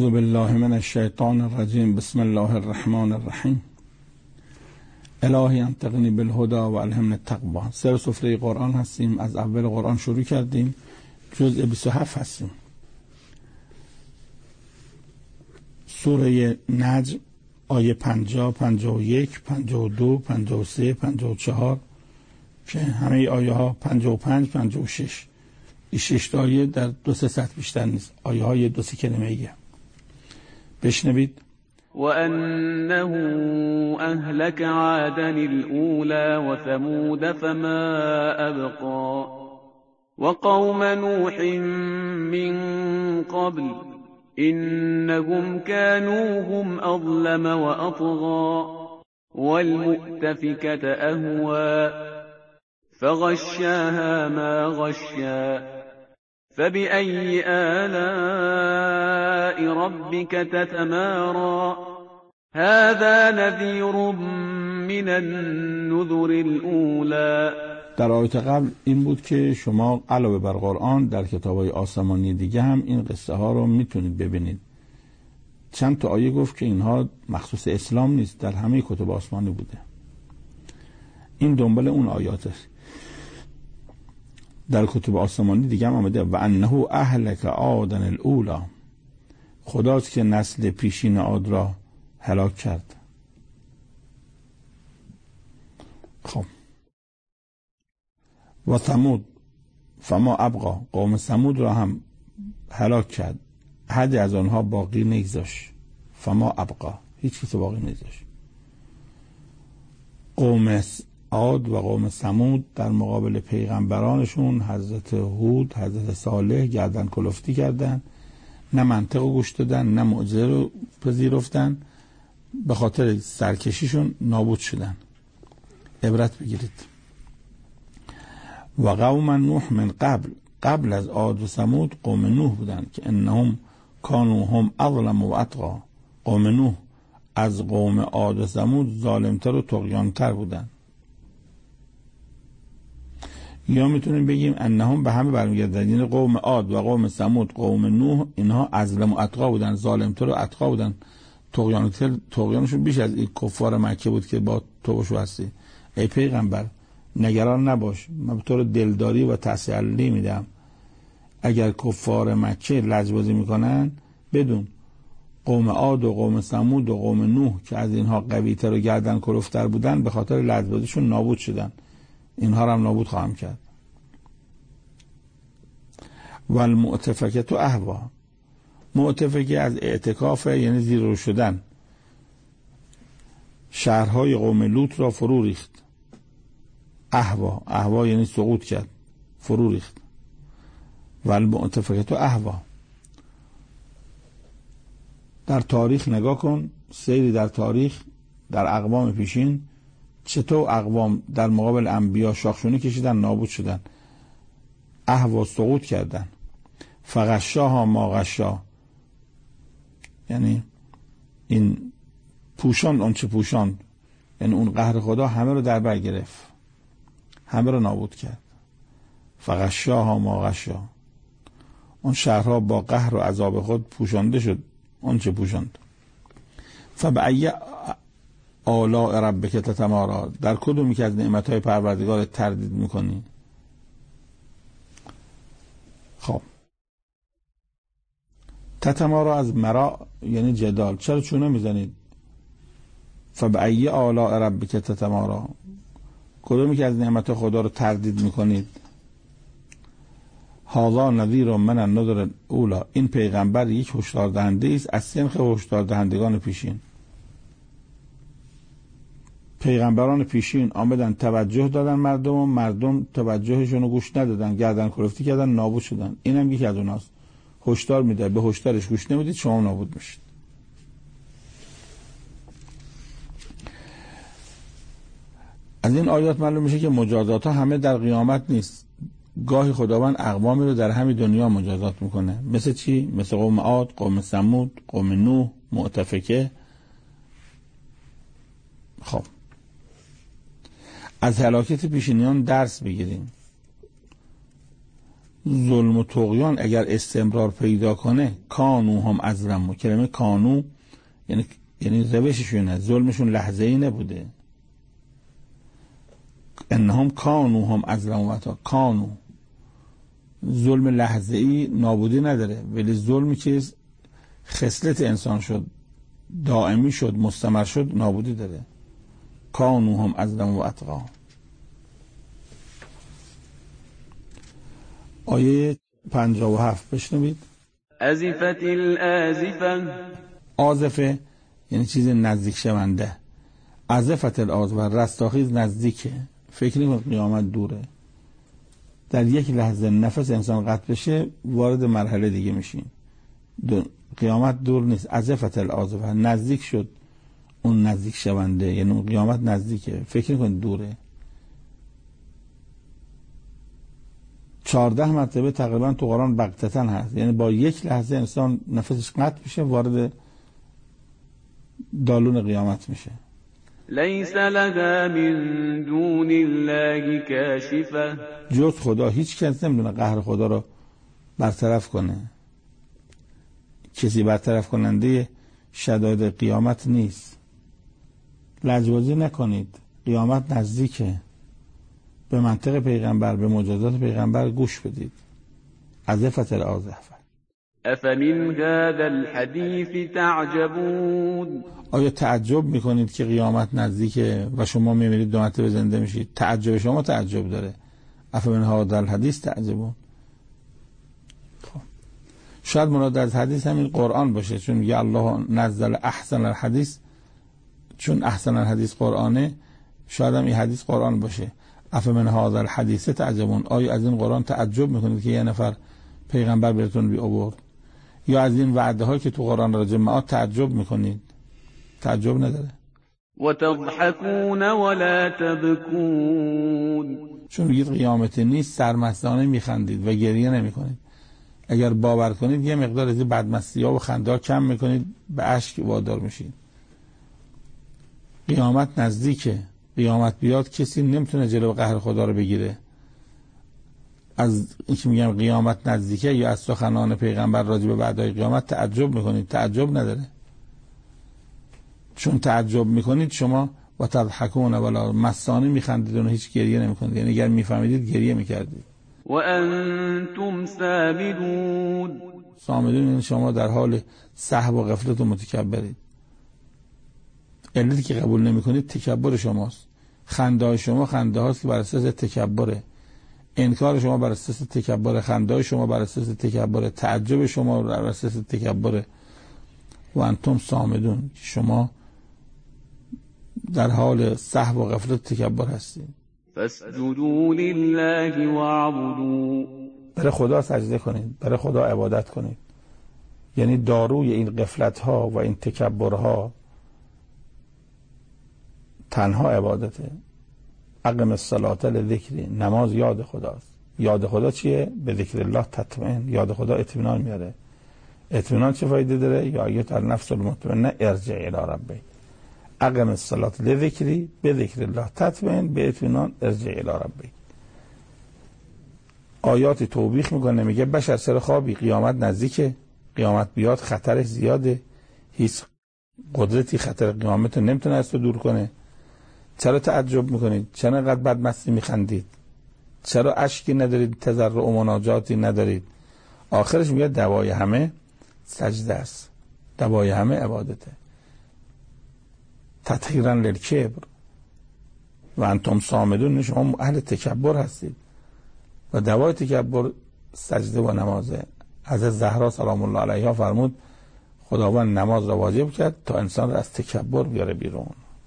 بالله من الشیطان الرجیم. بسم الله الرحمن الرحیم. الهی انطقنی بالهدی و الهمنی التقوی. سر سفره قرآن هستیم، از اول قرآن شروع کردیم، جزء 27 هستیم. سوره نجم آیه 50 51 52 53 54 که همه آیه ها 55 56 این 6 آیه در 2-3 سطر بیشتر نیست، آیه های 2-3 کلمه ایه. بشنوید. وأنه أهلك عادا الأولى وثمود فما أبقى وقوم نوح من قبل إنهم كانوا هم أظلم وأطغى والمؤتفكة أهوى فغشاها ما غشا فبأي آلاء ربك تتمارى هذا نذير من النذر الأولى. در آیه قبل این بود که شما علاوه بر قرآن در کتاب‌های آسمانی دیگه هم این قصه ها رو میتونید ببینید. چند تا آیه گفت که اینها مخصوص اسلام نیست، در همه کتب آسمانی بوده. این دنبال اون آیاته. در کتب آسمانی دیگه هم آمده و انه اهلک عادا الاولی، خداست که نسل پیشین عاد را هلاک کرد. خب و ثمود فما ابقا، قوم ثمود را هم هلاک کرد، حدی از آنها باقی نگذاشت. فما ابقا، هیچ کس باقی نگذاشت. قوم عاد و قوم ثمود در مقابل پیغمبرانشون حضرت هود، حضرت صالح گردن کلفتی کردن، نه منطق گوش دادن، نه معجزه رو پذیرفتن، به خاطر سرکشیشون نابود شدن. عبرت بگیرید. و قوم نوح من قبل از عاد و ثمود قوم نوح بودن که انهم کانوا هم اظلم و اطغى. قوم نوح از قوم عاد و ثمود ظالمتر و طغیانتر بودن. یا میتونیم بگیم انهم به همه برمیگردن، یعنی قوم عاد و قوم ثمود قوم نوح اینها اظلم و اطغى بودن، ظالمتر و اطغى بودن، طغیانشون بیش از این کفار مکه بود که با تو بشو هستی. ای پیغمبر نگران نباش، من به طور دلداری و تسلی میدم، اگر کفار مکه لجبازی میکنن بدون قوم عاد و قوم ثمود و قوم نوح که از اینها قوی‌تر و گردن کلفتر بودن به خاطر لجبازیشون نابود شدن، اینها را هم نابود خواهم کرد. و المؤتفکه اهوی، مؤتفکه از اعتکاف یعنی زیر رو شدن، شهرهای قوم لوط را فرو ریخت. اهوا یعنی سقوط کرد، فرو ریخت. و المؤتفکه اهوی، در تاریخ نگاه کن، سیری در تاریخ در اقوام پیشین چطور اقوام در مقابل انبیا شاخشونه کشیدن، نابود شدن، اهوا سقوط کردن. فغشاها ما غشا، یعنی این پوشاند اون چه پوشاند، یعنی اون قهر خدا همه رو در بر گرفت، همه رو نابود کرد. فغشاها ما غشا، اون شهرها با قهر و عذاب خود پوشانده شد اون چه پوشاند. فبأی آلاء ربک تتماری، در کدومی که از نعمتهای پروردگار تردید میکنی؟ خب تتماری از مرا یعنی جدال، چرا چونه میزنید؟ فبأی آلاء ربک تتماری، کدومی که از نعمت خدا رو تردید میکنید؟ هذا نذیر من النذر الاولی، این پیغمبر یک هشدار دهنده است از سنخ هشدار دهندگان پیشین. پیغمبران پیشین آمدن توجه دادن مردم توجهشون رو گوش ندادن، گردن کلفتی کردن، نابود شدن. اینم یکی از اوناست. هشدار میده، به هشدارش گوش نمیدید شما نابود میشید. از این آیات معلوم میشه که مجازات ها همه در قیامت نیست. گاهی خداوند اقوامی رو در همین دنیا مجازات میکنه. مثل چی؟ مثل قوم عاد، قوم ثمود، قوم نوح، مؤتفکه. خب از هلاکت پیشینیان درس بگیریم. ظلم و طغیان اگر استمرار پیدا کنه، کانو هم ازلموا، کلمه کانو یعنی روششونه، ظلمشون لحظه‌ای نبوده. انهم کانو هم ازلموا، کانو ظلم لحظه‌ای نابودی نداره، ولی ظلمی که خصلت انسان شد، دائمی شد، مستمر شد، نابودی داره. کانو هم ازلموا و اتقا. آیه 57 بشنوید. ازفت الازفه. آزفه یعنی چیز نزدیک شونده. ازفت الازفه، رستاخیز نزدیکه. فکر نکنید قیامت دوره. در یک لحظه نفس انسان قطع بشه وارد مرحله دیگه میشیم. قیامت دور نیست. ازفت الازفه، نزدیک شد اون نزدیک شونده، یعنی اون قیامت نزدیکه. فکر نکنید دوره. 14 مرتبه تقریبا تو قرآن بغتتن هست، یعنی با یک لحظه انسان نفسش قطع میشه، وارد دالون قیامت میشه. لیس لها من دون الله کاشفه. جز خدا هیچ کس نمیدونه قهر خدا رو برطرف کنه. کسی برطرف کننده شدائد قیامت نیست. لجبازی نکنید، قیامت نزدیکه. به منطق پیغمبر، به معجزات پیغمبر گوش بدید. ازفت الازفه. افمن هذا الحديث تعجبون. آیا تعجب میکنید که قیامت نزدیکه و شما میمیرید 2 مرتبه زنده میشید؟ تعجب شما تعجب داره. افمن هذا الحديث تعجبون. خب شاید مراد از حدیث همین قرآن باشه، چون میگه الله نزل احسن الحديث، چون احسن الحديث قرآنه، شاید هم این حدیث قرآن باشه. افمن هذا الحديث تعجبون. آیا از این قرآن تعجب میکنید که یه نفر پیغمبر بهتون آورد؟ یا از این وعده هایی که تو قرآن راجع به معاد تعجب میکنید؟ تعجب نداره. و تضحکون ولا تبکون. چون میگید قیامت نیست، سرمستانه میخندید و گریه نمیکنید. اگر باور کنید یه مقدار از این بدمستی ها و خنده ها کم میکنید، به اشک وادار میشید. قیامت نزدیکه. قیامت بیاد کسی نمیتونه جلو قهر خدا رو بگیره. از اینکه میگم قیامت نزدیکه یا از سخنان پیغمبر راجع به وعده‌های قیامت تعجب میکنید؟ تعجب نداره. چون تعجب میکنید شما و تضحکون ولا مستانه میخندید و هیچ گریه نمیکنید. یعنی اگر میفهمیدید گریه میکردید. و انتم سامدون. سامدون یعنی شما در حال سهو و غفلت و متکبرید. علتی که قبول نمیکنید تکبر شماست. خنده های شما خنده هاست که بر اساس تکبره. انکار شما بر اساس تکبر، خنده شما بر اساس تکبر، تعجب شما بر اساس تکبر. و انتم سامدون، شما در حال سهو و غفلت تکبر هستید. فاسجدوا لله واعبدوا. برای خدا سجده کنید، برای خدا عبادت کنید. یعنی داروی این غفلت ها و این تکبر ها تنها عبادته. اقم الصلاة لذکری، نماز یاد خداست. یاد خدا چیه؟ به ذکر الله تطمئن. یاد خدا اطمینان میاره. اطمینان چه فایده داره؟ یا ایت النفس المطمئنه ارجع الی ربک. اقم الصلاة لذکری، به ذکر الله تطمئن، به اطمینان ارجع الی ربک. آیات توبیخ میکنه، میگه بشر چرا خوابی؟ قیامت نزدیکه. قیامت بیاد خطرش زیاده. هیچ قدرتی خطر قیامت رو نمیتونه از تو دور کنه. چرا تعجب میکنید؟ چرا اینقدر بدمستی میخندید؟ چرا اشکی ندارید؟ تضرع و مناجاتی ندارید؟ آخرش میگه دوای همه سجده است، دوای همه عبادته. تطهیرا للکبر و انتم صامدون، شما اهل تکبر هستید و دوای تکبر سجده و نمازه. حضرت زهرا سلام الله علیها فرمود خداوند نماز را واجب کرد تا انسان را از تکبر بیاره بیرون.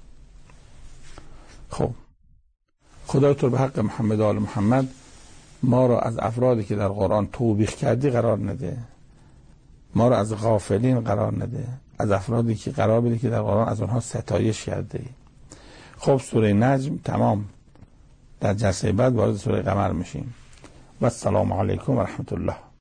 خب خدای تو به حق محمد و آل محمد ما را از افرادی که در قرآن توبیخ کردی قرار نده. ما را از غافلین قرار نده. از افرادی که قرار بده که در قرآن از اونها ستایش کرده. خب سوره نجم تمام. در جلسه بعد وارد سوره قمر میشیم. و السلام علیکم و رحمت الله.